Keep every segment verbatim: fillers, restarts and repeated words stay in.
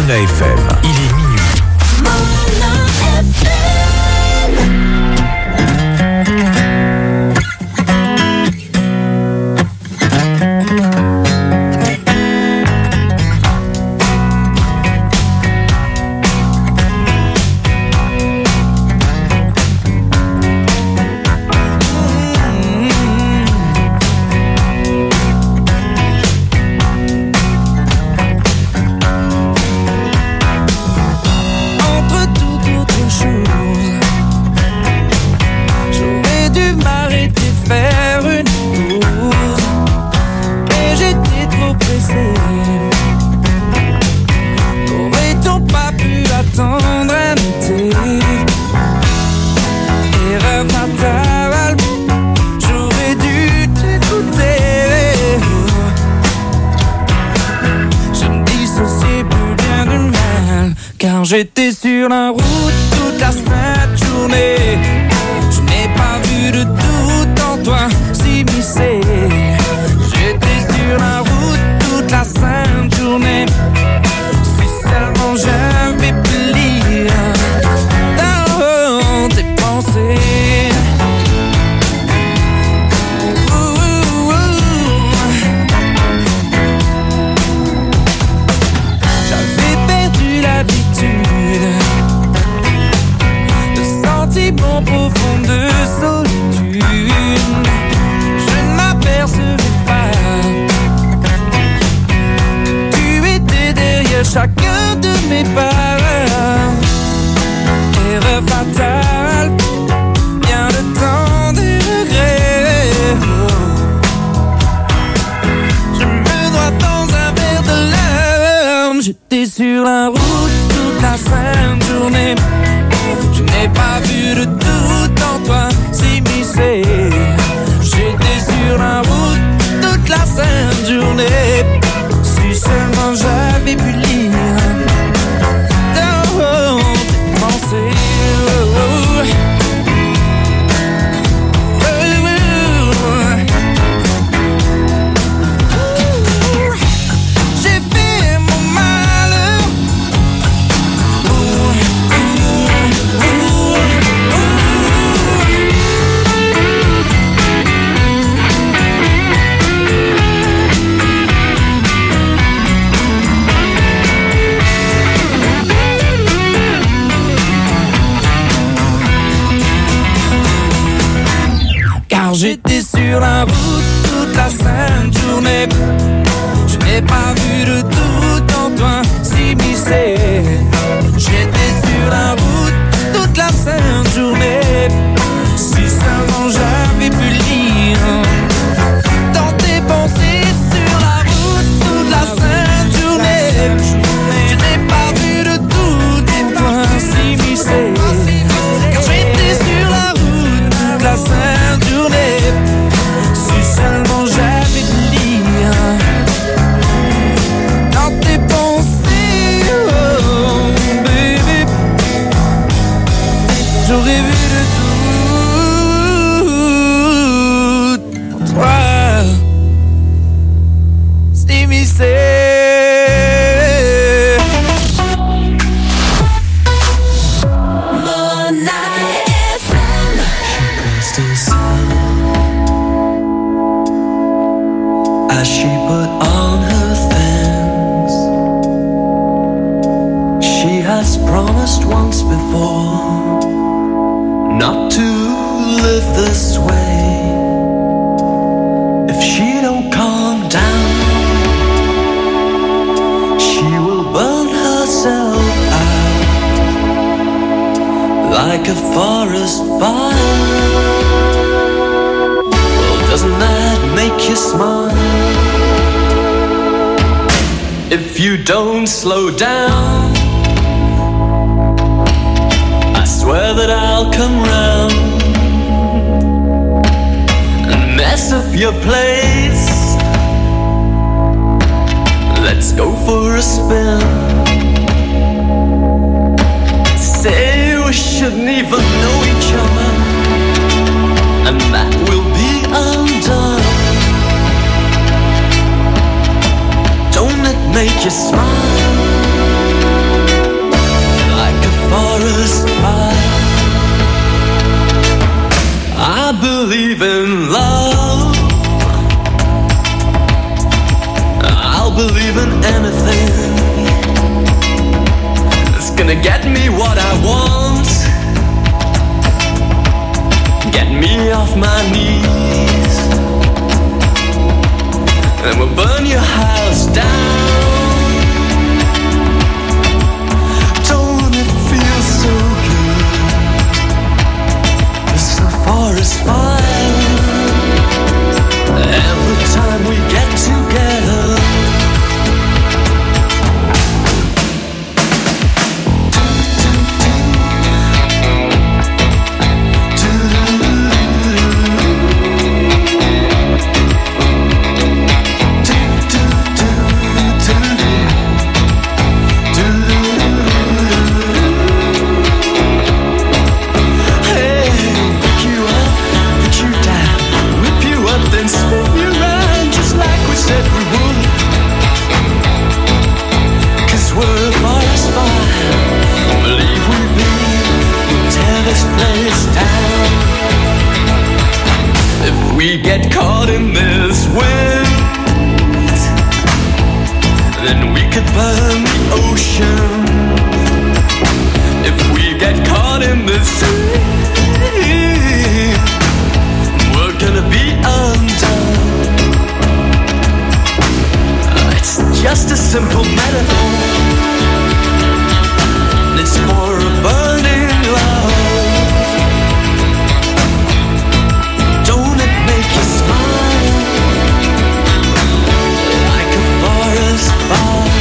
Mona F M. Il est minuit. Mona F M. J'étais sur la route toute la sainte journée. Je n'ai pas vu de doute en toi s'immiscer. J'étais sur la route toute la sainte journée. Si seulement j'avais pu lire dans tes pensées. Mon profond de solitude, je ne m'apercevais pas que tu étais derrière chacun de mes pas. Erreur fatale, bien le temps des regrets. Je me noie dans un verre de larmes. J'étais sur la route toute la sainte journée. Je n'ai pas vu de doute en toi s'immiscer. J'étais sur la route toute la sainte journée. Si seulement j'avais pu lire dans tes pensées. J'étais sur la route toute la sainte journée. Je n'ai pas vu de doute en toi s'immiscer. J'étais sur la route toute la sainte journée. Si seulement j'avais pu lire dans tes pensées. Sur la route toute la sainte journée. Je n'ai pas vu de doute en toi s'immiscer. Car j'étais sur la route toute la sainte journée. Si seulement j'avais pu lire dans tes pensées, oh baby, j'aurais vu de tout pour toi s'immiscer. As she put on her things, she has promised once before not to live this way. If she don't calm down, she will burn herself out like a forest fire. Well, doesn't that make you smile? If you don't slow down, I swear that I'll come round and mess up your place. Let's go for a spin. Say we shouldn't even know each other, and that will be undone. Don't it make you smile? believe in love. I'll believe in anything that's gonna get me what I want, get me off my knees, and we'll burn your house down. Don't it feel so good? So far as fine. Every time we get together, we get caught in this wind, then we could burn the ocean. If we get caught in this sea, we're gonna be undone. It's just a simple metaphor. It's for a burning love. Make you smile like a forest fire.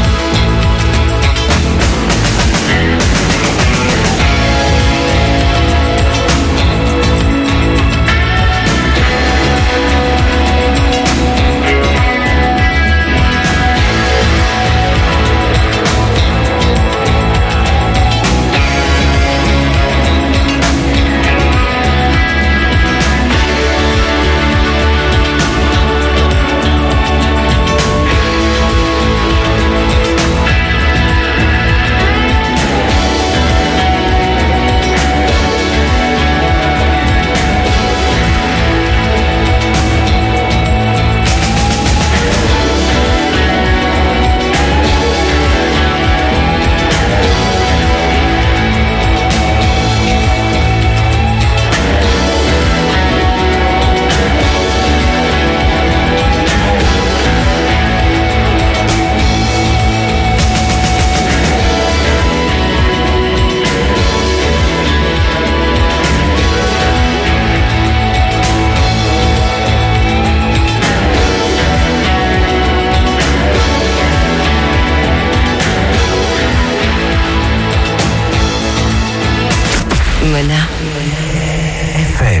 F M.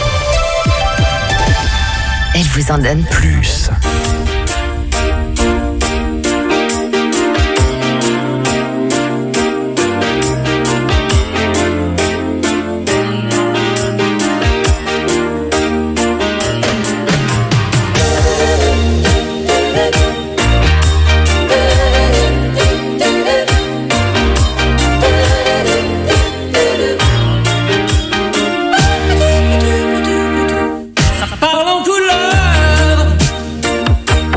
Elle vous en donne plus. Ça parle en couleur.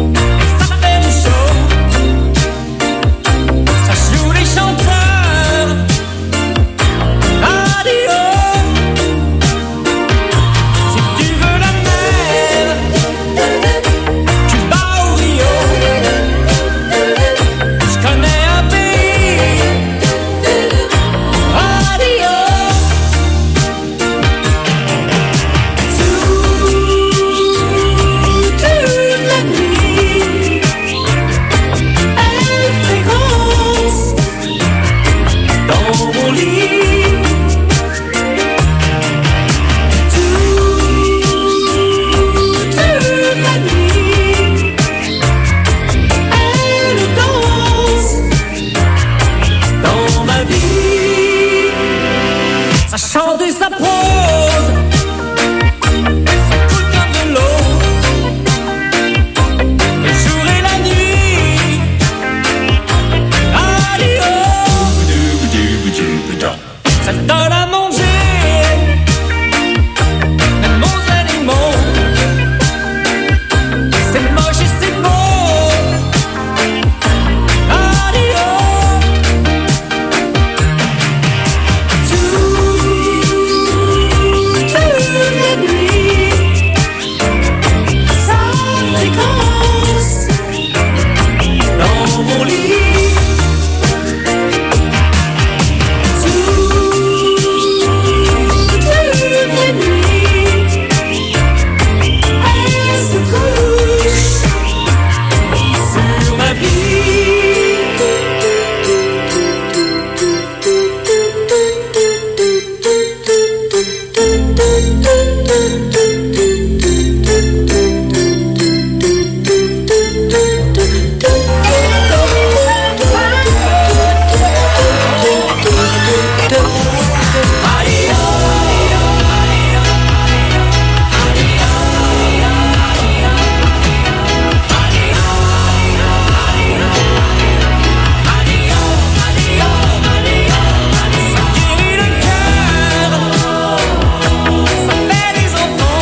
Ça guérit le cœur, ça fait des enfants.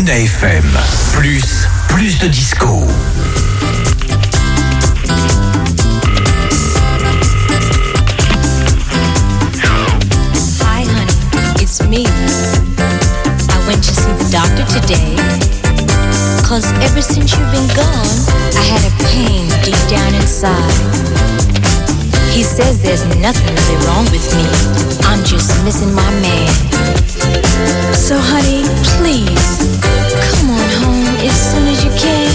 Mona F M. Plus, plus de disco. Hi, honey, it's me. I went to see the doctor today. Cause ever since you've been gone, I had a pain deep down inside. He says there's nothing really wrong with me. I'm just missing my man. So honey, please, come on home as soon as you can.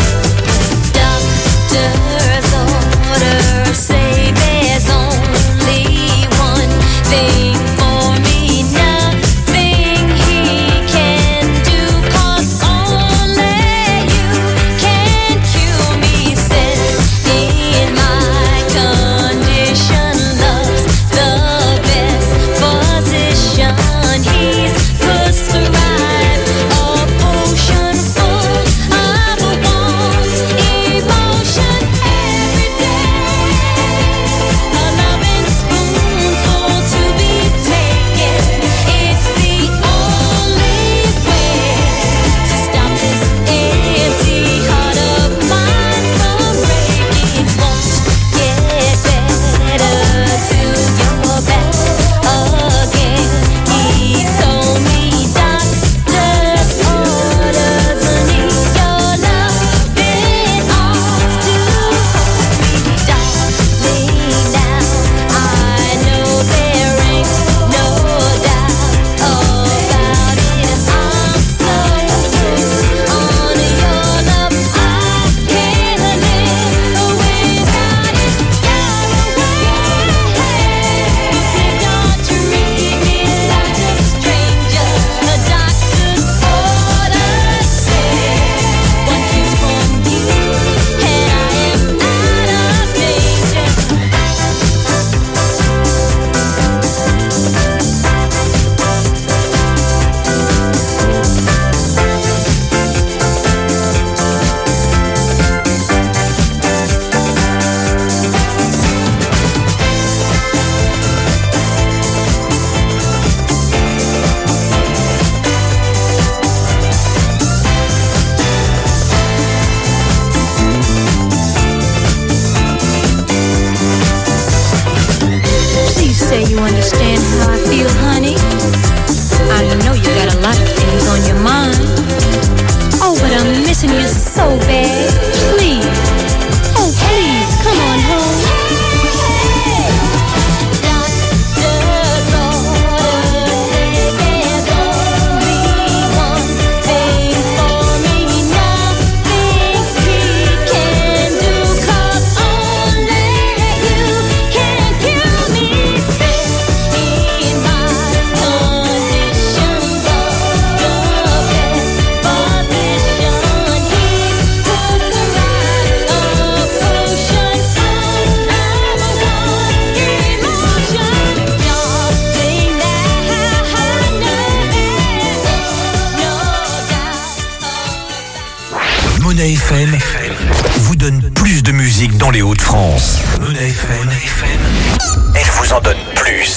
Doctor's orders say there's only one thing for me, nothing he can do, cause only you can cure me. Says in my condition, love's the best physician. He's prescribed a potion full of warmth, emotion every day. A loving spoonful to be taken. It's the only way to stop this empty heart of mine from breaking. Won't get better till you're back again. He told me doctor's orders need your loving arms to hold me, darling. Now I know there ain't no doubt about it. I'm so hooked on your love, I can't live without it. You're away. Please don't treat me like a stranger. The doctor's orders say one kiss from you and I am out of danger. Please say you understand how I feel, honey. I know you got a lot of things on your mind. Oh, but I'm missing you so bad. Please, oh please, come on home. Doctor's orders say there's only one thing for me, nothing he can do, cause only you can cure me. Says in my condition, love the best physician. He's prescribed a potion full of warmth, emotion. Darling, now I know there's no doubt. Mona F M vous donne plus de musique dans les Hauts-de-France. Mona F M, elle vous en donne plus.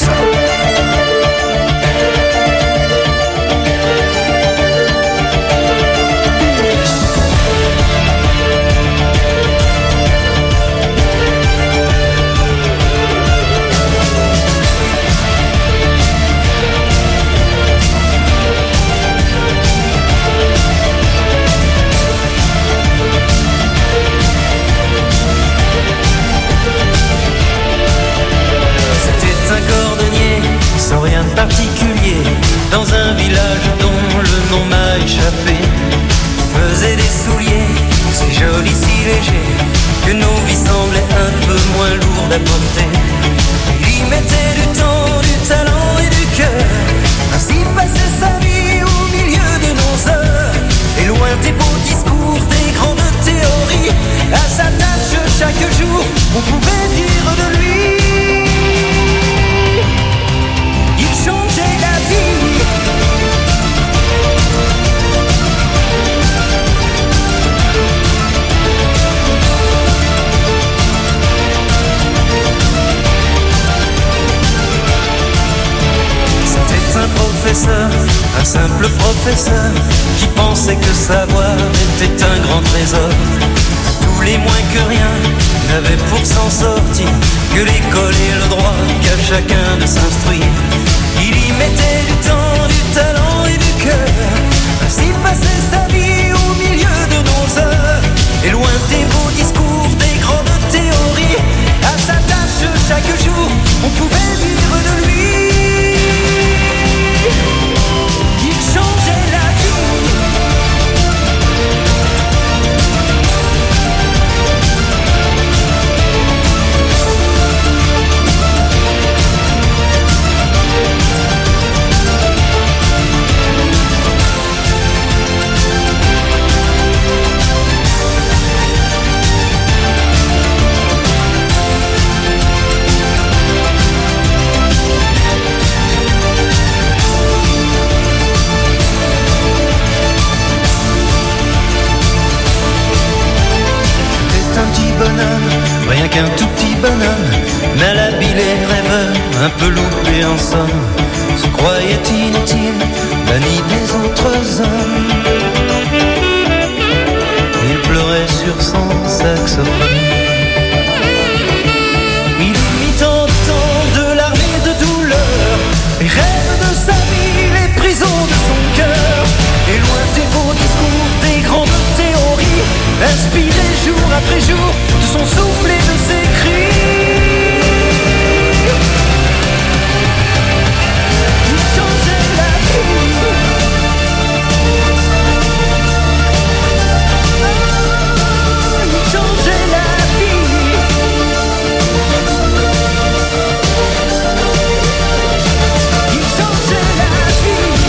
C'était professeur, un simple professeur qui pensait que savoir était un grand trésor. Tous les moins que rien n'avaient pour s'en sortir que l'école et le droit qu'à chacun de s'instruire. Il y mettait du temps, du talent et du cœur, ainsi passait sa vie au milieu de nos heures. Et loin des beaux discours, des grandes théories, à sa tâche chaque jour, on pouvait vivre de lui. Il changeait la vie. Rien qu'un tout petit bonhomme, malhabile et rêveur, un peu loupé en somme, se croyait inutile, banni des autres hommes. Il pleurait sur son saxophone. Il mit en temps de l'armée de douleur, les rêves de sa vie, les prisons de son cœur. Et loin des beaux discours, des grandes théories, inspiré jour après jour de son souffle et de ses cris. Il changeait la vie. Il changeait la vie. Il changeait la vie.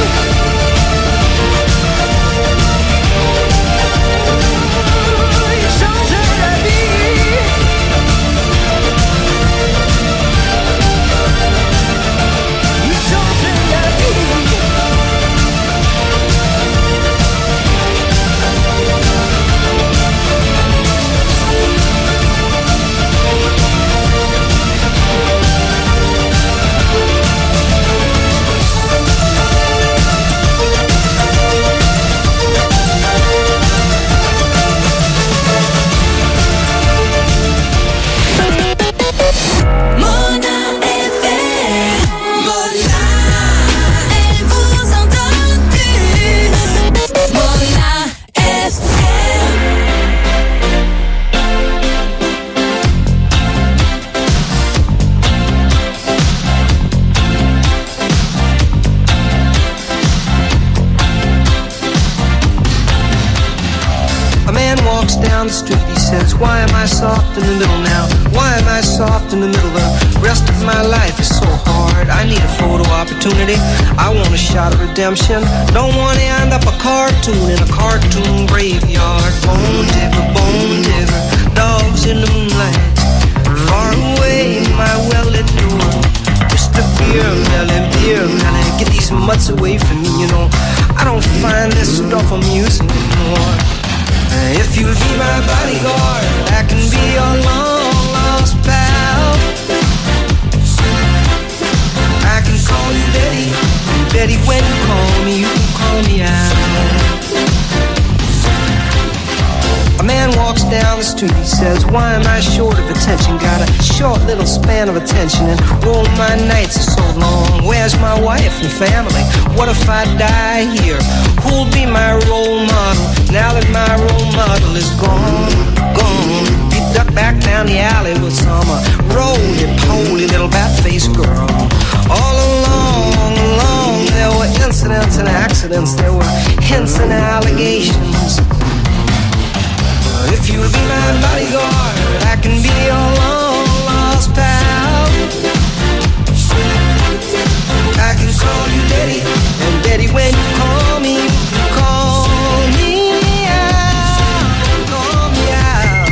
Down the street, he says, why am I soft in the middle now? Why am I soft in the middle? The rest of my life is so hard. I need a photo opportunity. I want a shot of redemption. Don't want to end up a cartoon in a cartoon graveyard. Bone digger, bone digger, dogs in the moonlight. Far away, my well-lit door. Mister Beer Melon, Beer Melon, get these mutts away from me, you know. I don't find this stuff amusing anymore. If you'll be my bodyguard, I can be your long lost pal. I can call you Betty, and Betty, when you call me, you can call me out. A man walks down the street, he says, why am I short of attention? Got a short little span of attention, and oh, my nights are so long. Where's my wife and family? What if I die here? Who'll be my role model now that my role model is gone, gone? He ducked back down the alley with some uh, roly-poly little bat-faced girl. All along, along, there were incidents and accidents, there were hints and allegations. If you'll be my bodyguard, I can be your long lost pal. I can call you Daddy, and Daddy, when you call me, you can call me out, call me out.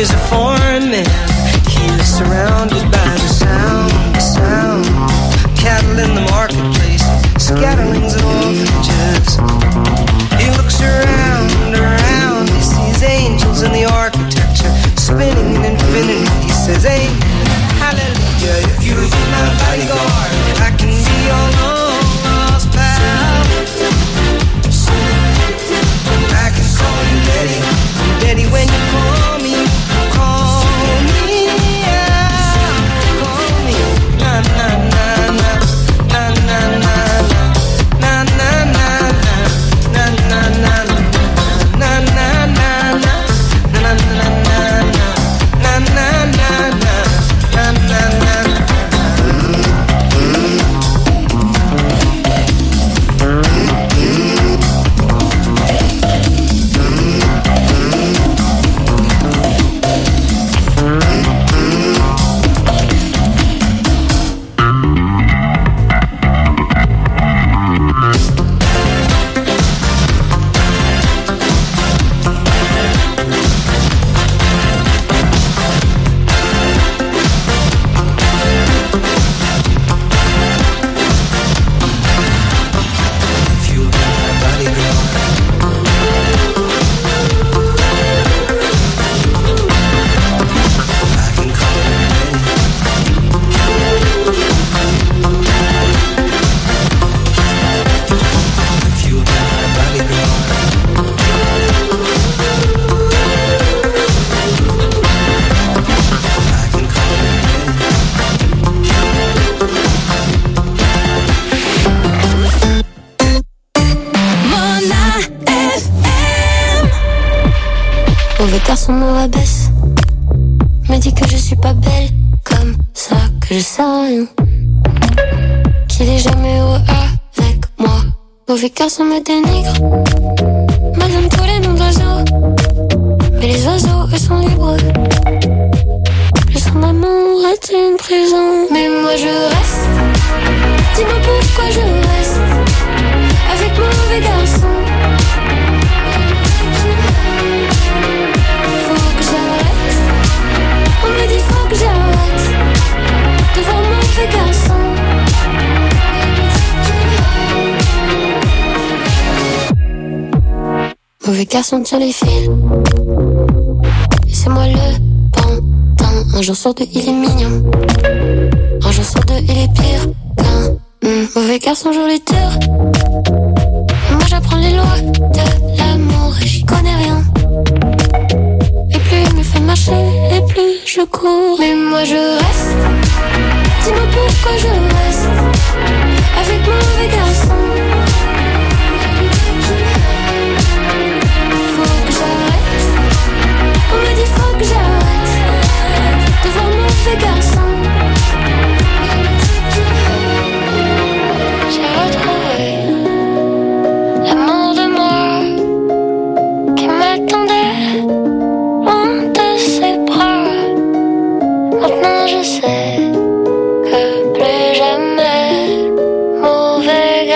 is a foreign man. He is surrounded by the sound, the sound. Cattle in the marketplace, scatterlings and orphanages. He looks around, around. He sees angels in the architecture, spinning in infinity. He says, amen, hallelujah. If you'll be my bodyguard, I can be your long lost pal. I can call you Daddy, Daddy when you call me, call me out, call me, na na na na, na na na na, na na na na, na na na na, na na na na, na na na na, na na na na, na na na. Garçon me rabaisse, me dit que je suis pas belle comme ça, que je sais rien, qu'il est jamais heureux avec moi. Mauvais garçon me dénigre, me donne tous les noms d'oiseaux, mais les oiseaux eux sont libres. Le son d'amour est une prison, mais moi je reste. Dis-moi pourquoi je reste avec mauvais garçon. On me dit faut que j'arrête devant mauvais garçon. Mauvais garçon tient les fils, et c'est moi le pantin. Un jour sur deux il est mignon, un jour sur deux il est pire qu'un mmh. Mauvais garçon joue les tours, et moi j'apprends les lois de l'amour et j'y connais rien. Et plus il me fait marcher, et plus je cours. Mais moi je reste. Dis-moi pourquoi je reste avec mauvais garçon. Faut que j'arrête. On me dit faut que j'arrête devant mauvais garçon. J'ai retrouvé l'amour de moi qui m'attendait loin de ses bras. Maintenant je sais que plus jamais mauvais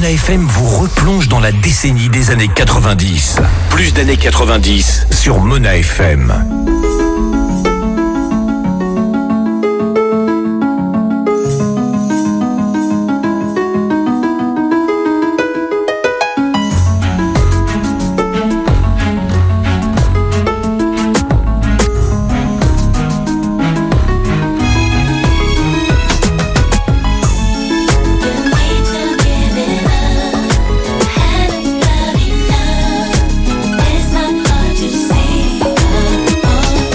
Mona F M vous replonge dans la décennie des années quatre-vingt-dix. Plus d'années quatre-vingt-dix sur Mona F M. It's not hard to see.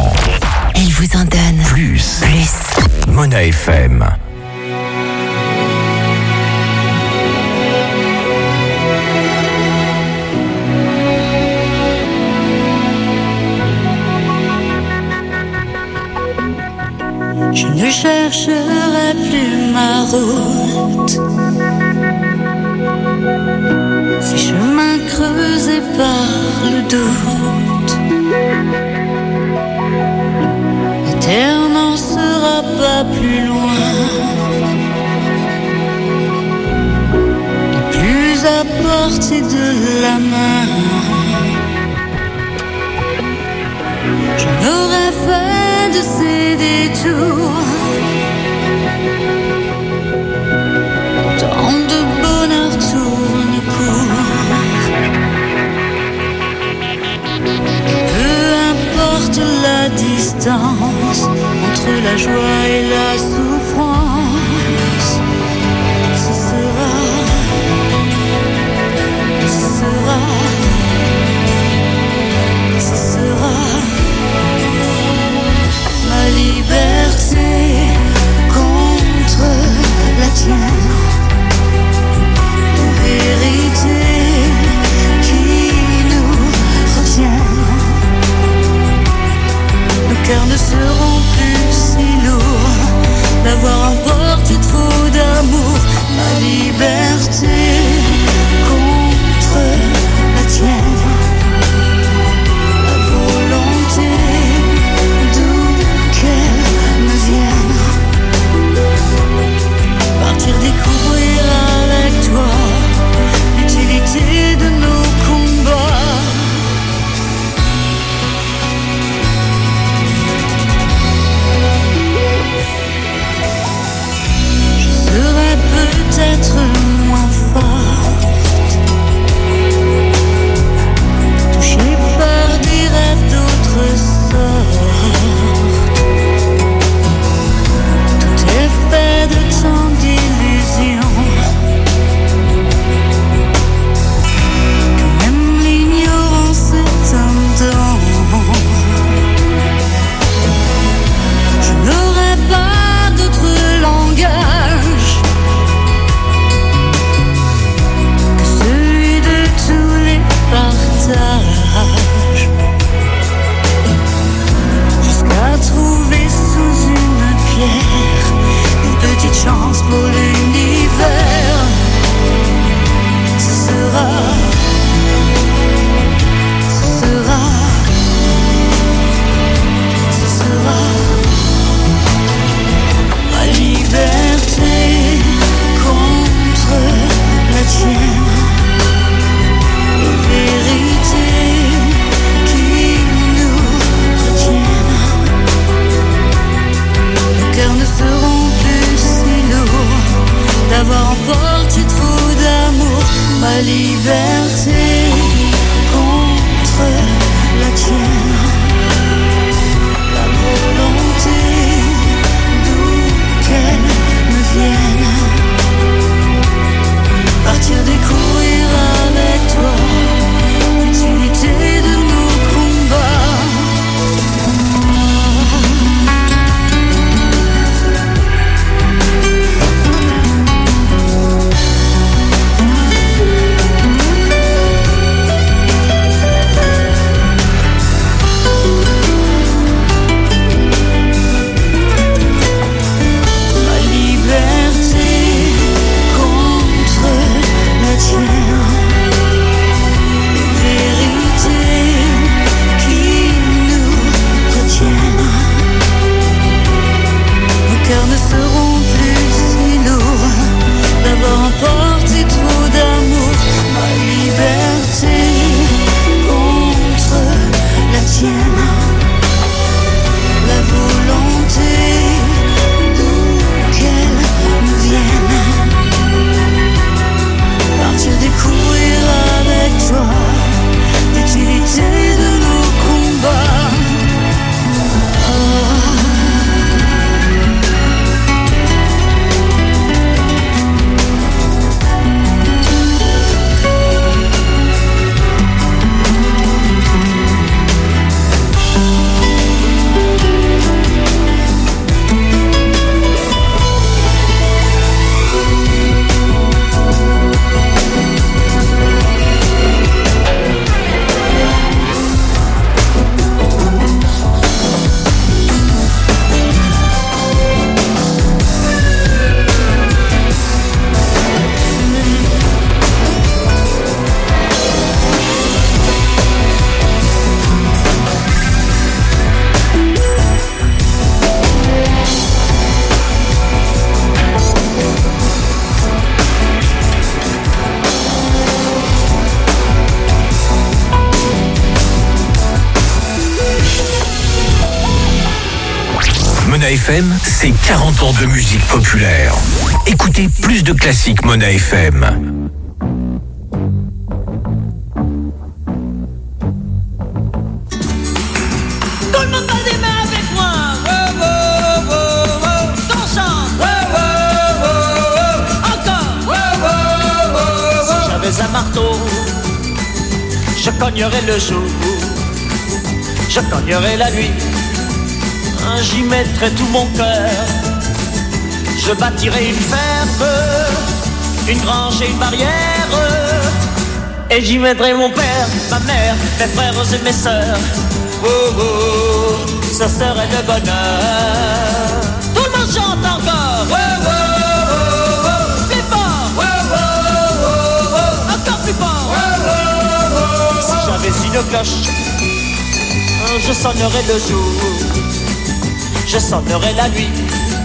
temps. Elle vous en donne Plus. plus. Mona F M. Je ne chercherai plus ma route, ces chemins creusés par le doute. La terre n'en sera pas plus loin, ni plus à portée de la main. J'en aurais fait de ces détours tant de bonheur tourne court. Peu importe la distance entre la joie et la souffrance, ce sera, ce sera, ce sera ma liberté contre la tienne, une vérité qui nous retienne. Nos cœurs ne seront plus si lourds d'avoir emporté trop d'amour. Ma liberté contre la tienne, la volonté qu'elle me vienne, partir découvrir avec toi l'utilité de nos combats. Je serai peut-être moins forte, Mona F M, c'est quarante ans de musique populaire. Écoutez plus de classiques Mona F M. Tout le monde va des mains avec moi. Wow, wow, wow, wow. Qu'on chante. Wow, wow, wow, wow. Encore. Wow, wow, wow, wow. Si j'avais un marteau, je cognerais le jour, je cognerais la nuit. J'y mettrais tout mon cœur. Je bâtirais une ferme, une grange et une barrière. Et j'y mettrais mon père, ma mère, mes frères et mes sœurs. Oh, oh, ce serait le bonheur. Tout le monde chante encore. Oh, oh, oh, oh. Plus fort. Oh, oh, oh, oh. Encore plus fort. Oh, oh, oh. Si j'avais une cloche, je sonnerais le jour, je sonnerai la nuit,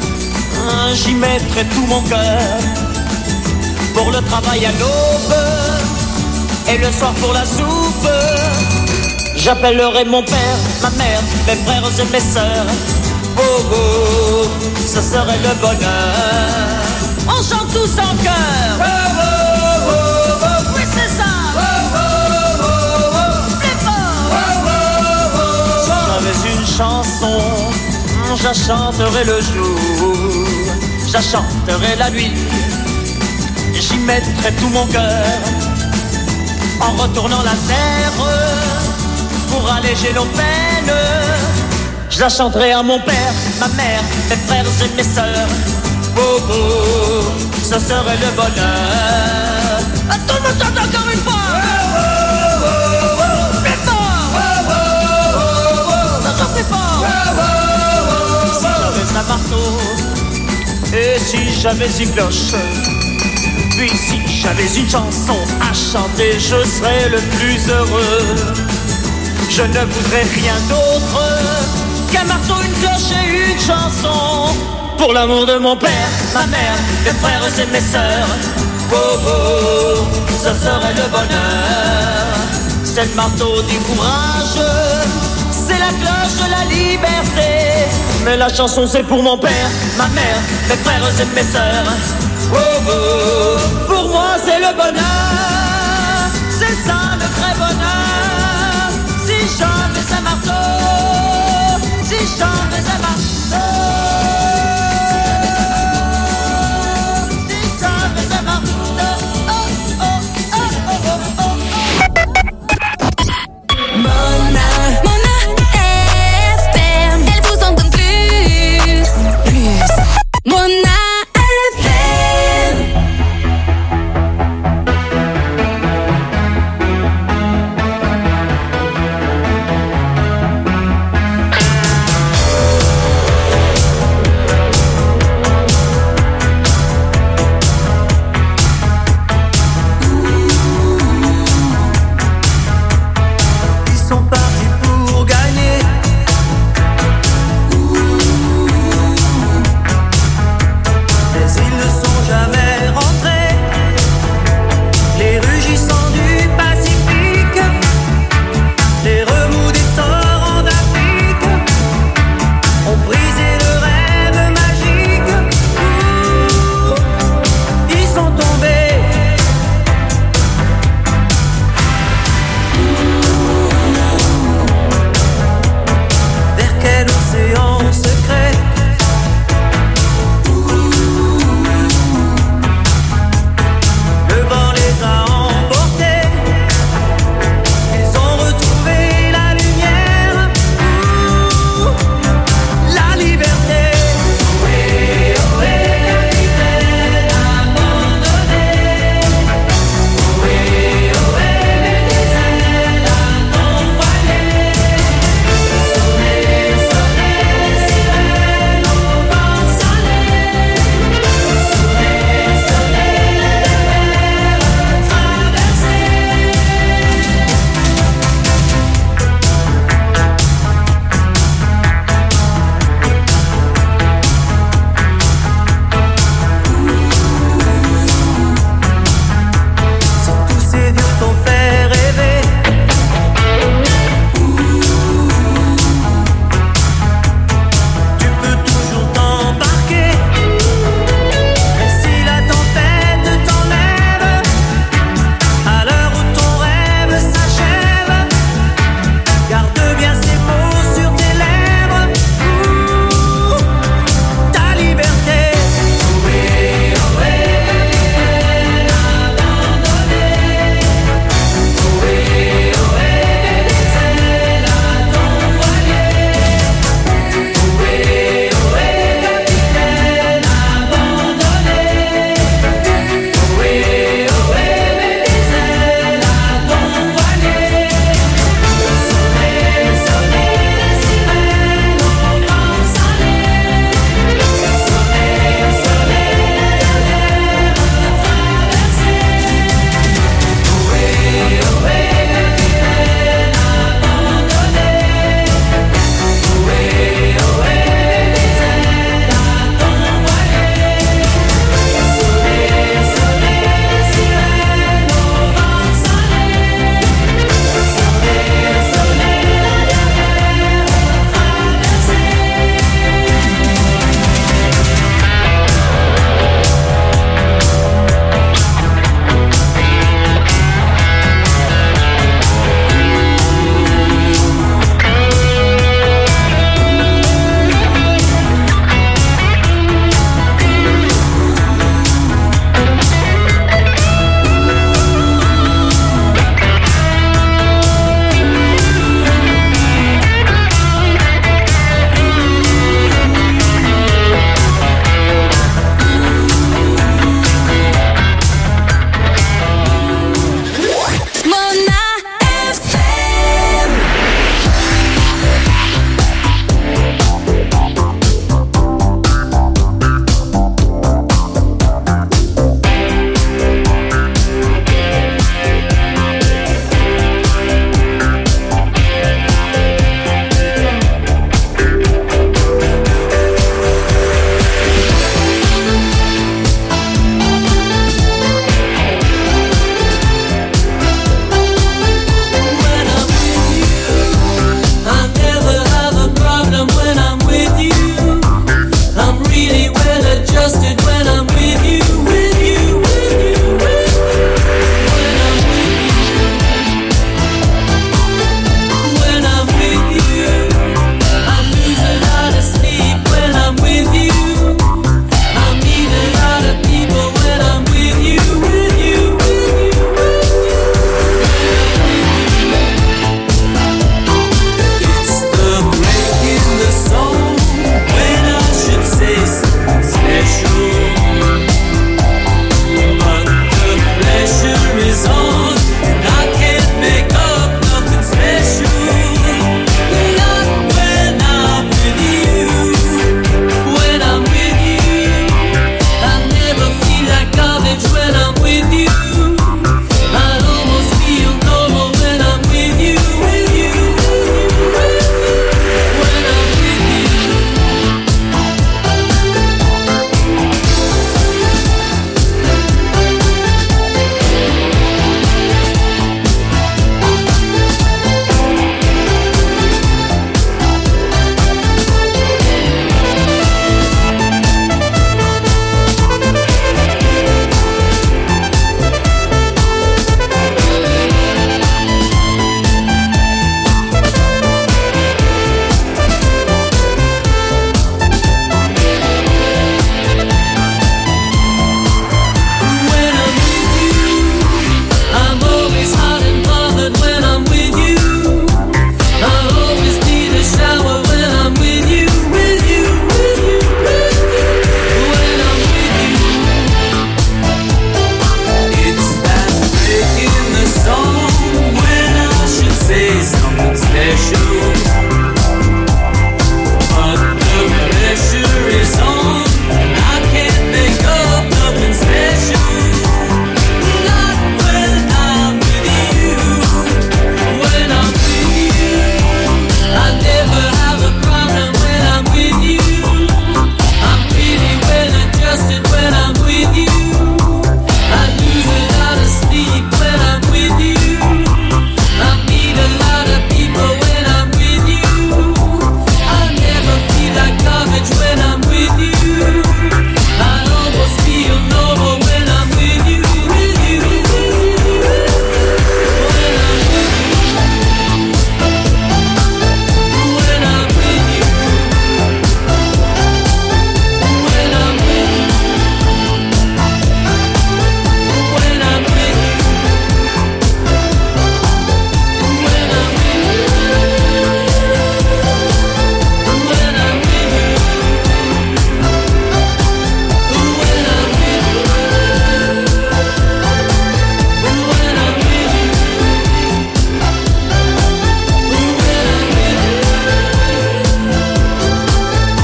j'y mettrai tout mon cœur. Pour le travail à l'aube et le soir pour la soupe, j'appellerai mon père, ma mère, mes frères et mes sœurs. Oh oh, ce serait le bonheur. On chante tous en chœur. Oh oh oh oh, oui c'est ça. Oh oh oh oh, plus fort. Oh oh oh, si j'avais une chanson, je chanterai le jour, je chanterai la nuit, j'y mettrai tout mon cœur. En retournant la terre, pour alléger nos peines, je la chanterai à mon père, ma mère, mes frères et mes sœurs. Oh oh, ce serait le bonheur. Tout le monde chante encore une fois. Oh oh oh oh, plus fort. Oh oh oh oh, encore plus fort. Oh oh, si j'avais un marteau, et si j'avais une cloche, puis si j'avais une chanson à chanter, je serais le plus heureux. Je ne voudrais rien d'autre qu'un marteau, une cloche et une chanson. Pour l'amour de mon père, ma mère, mes frères et mes sœurs. Oh oh, ce serait le bonheur. C'est le marteau du courage, c'est la cloche de la liberté. Mais la chanson c'est pour mon père, ma mère, mes frères et mes sœurs. Oh oh, pour moi c'est le bonheur. C'est ça le vrai bonheur. Si j'avais un marteau, si j'avais un marteau.